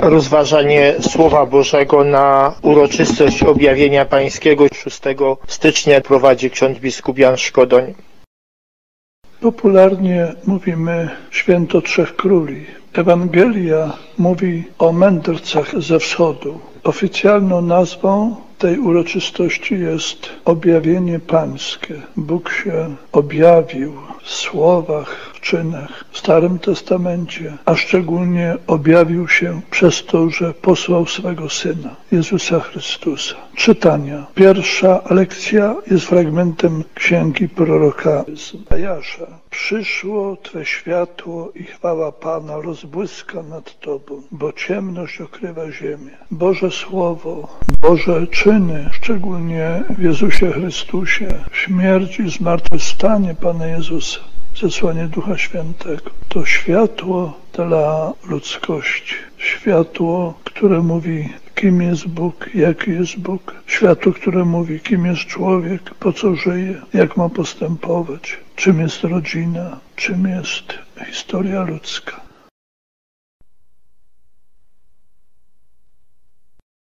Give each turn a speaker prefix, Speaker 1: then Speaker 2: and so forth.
Speaker 1: Rozważanie Słowa Bożego na uroczystość objawienia Pańskiego 6 stycznia prowadzi ksiądz biskup Jan Szkodoń.
Speaker 2: Popularnie mówimy Święto Trzech Króli. Ewangelia mówi o mędrcach ze wschodu. Oficjalną nazwą tej uroczystości jest objawienie Pańskie. Bóg się objawił w słowach, w czynach w Starym Testamencie, a szczególnie objawił się przez to, że posłał swego Syna, Jezusa Chrystusa. Czytania. Pierwsza lekcja jest fragmentem księgi proroka Izajasza. Przyszło Twe światło i chwała Pana rozbłyska nad Tobą, bo ciemność okrywa ziemię. Boże Słowo, Boże czyny, szczególnie w Jezusie Chrystusie, śmierć i zmartwychwstanie Pana Jezusa, zesłanie Ducha Świętego, to światło dla ludzkości. Światło, które mówi, kim jest Bóg, jaki jest Bóg. Światło, które mówi, kim jest człowiek, po co żyje, jak ma postępować, czym jest rodzina, czym jest historia ludzka.